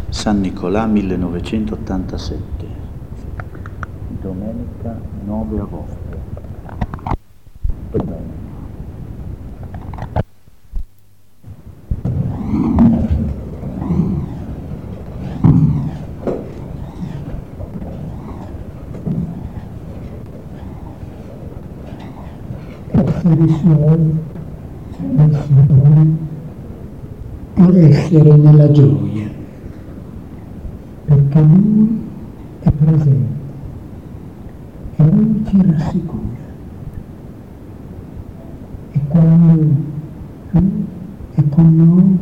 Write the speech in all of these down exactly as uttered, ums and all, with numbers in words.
San Nicolà millenovecentottantasette, domenica nove agosto. Essere suoi, nel Signore, ad essere nella gioia, perché Lui è presente e Lui ci rassicura. E quando Lui è con noi,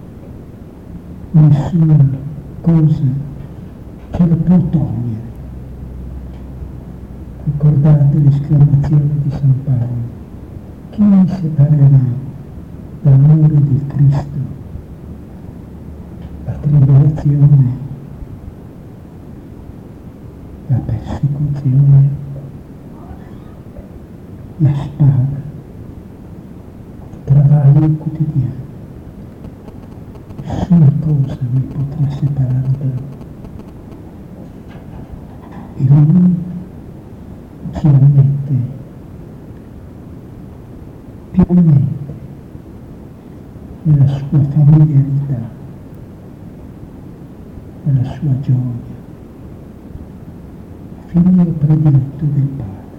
nessuna cosa ce lo può togliere. Ricordate l'esclamazione di San Paolo: chi mi separerà dall'amore di Cristo? La tribolazione, la persecuzione, la spada, il travaglio quotidiano. Nessuna cosa mi potrà separare da Lui. E Lui ci ammette pienamente nella sua familiarità, nella sua gioia, figlio prediletto del Padre.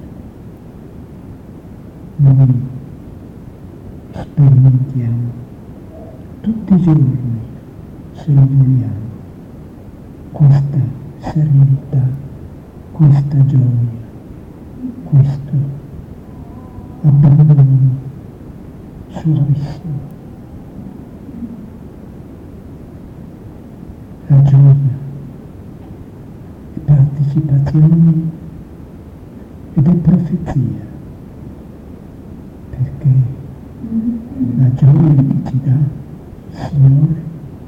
Noi sperimentiamo tutti i giorni, se lo vogliamo, questa serenità, questa gioia, questo abbandono suavissimo. La gioia è partecipazione ed è profezia, perché la gioia che ci dà il Signore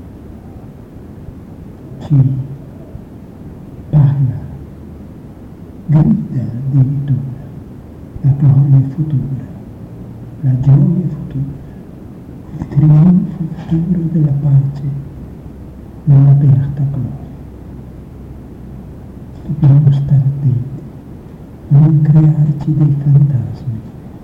ci parla, grida addirittura la gloria futura, la gioia futura, il trionfo futuro della pace nella beata gloria. Dobbiamo stare attenti a non crearci dei fantasmi.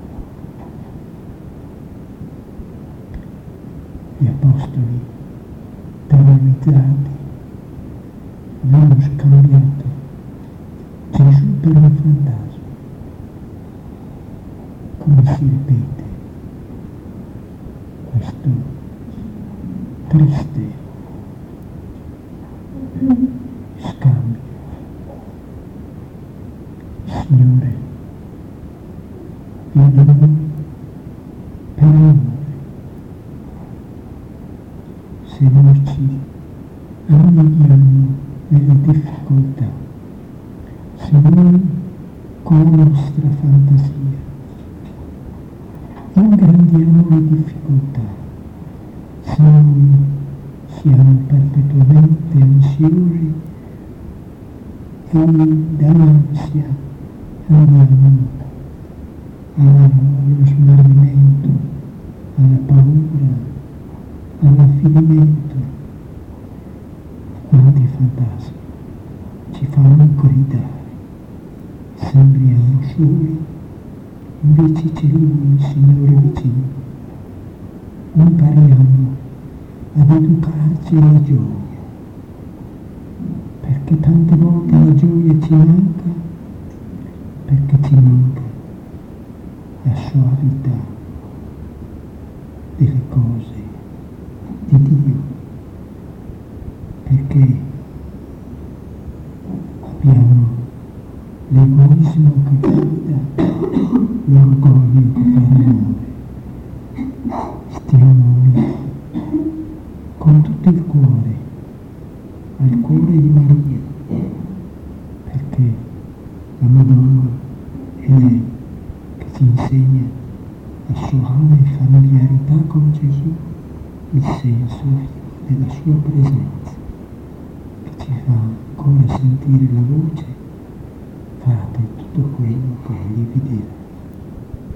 Gli apostoli terrorizzati avevano scambiato Gesù per un fantasma. Come si ripete questo triste scambio. Il Signore viene a noi per amore. Se noi ci annidiamo nelle difficoltà, se noi con la nostra fantasia ingrandiamo le difficoltà, se noi siamo perpetuamente ansiosi e dall'ansia andiamo allo smarrimento, alla paura, all'affidamento. Quanti fantasmi ci fanno gridare, sembriamo soli, invece c'è Lui, il Signore vicino. Impariamo ad educarci alla gioia, perché tante volte la gioia ci manca, perché ci manca la soavità delle cose di Dio, perché abbiamo l'egoismo che guida, l'orgoglio che fa rumore. Stiamo uniti con tutto il cuore al cuore di Maria, perché la Madonna è lei che ci insegna la soave familiarità con Gesù, il senso della sua presenza, che ci fa ancora sentire la voce: fate tutto quello che Egli vi dirà.